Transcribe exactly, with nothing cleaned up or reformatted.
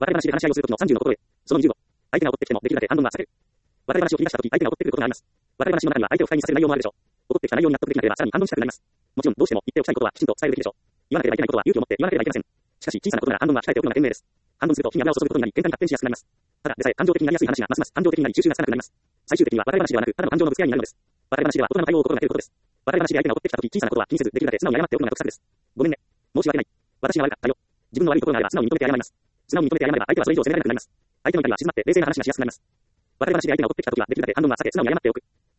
笑い話で話し合いをするときのさんじゅうの心得。そのにじゅうご。相手が怒ってきてもできるだけ反論は避ける。笑い話を切り出したとき、相手が怒ってくることがあります。笑い話の中には相手を不快にさせる内容もあるでしょう。怒ってきた内容に納得できなければさらに反論したくなります。もちろんどうしても言っておきたいことはきちんと伝えるべきでしょう。言わなければいけないことは勇気を持って言わなければいけません。しかし小さなことなら反論は控えておくのが賢明です。反論すると火に油を注ぐことになり喧嘩に発展しやすくなります。ただでさえ感情的になりやすい話がますます感情的になり収集がつかなくなります。最終的には笑い話ではなくただの感情のぶつけ合いになるのです。笑い話では大人の対応を心がけることです。笑い話で相手が怒ってきたとき小さなことは気にせずできるだけ素直に謝っておくのが得策です。ごめんね。申し訳ない。私が悪かったよ。自分の悪いところがあれば素直に認めて謝ります。素直に認めて謝れば相手はそれ以上責められなくなります。相手の怒りは静まって冷静な話がしやすくなります。笑い話で相手が怒ってきたときはできるだけ反論は避け素直に謝っておく。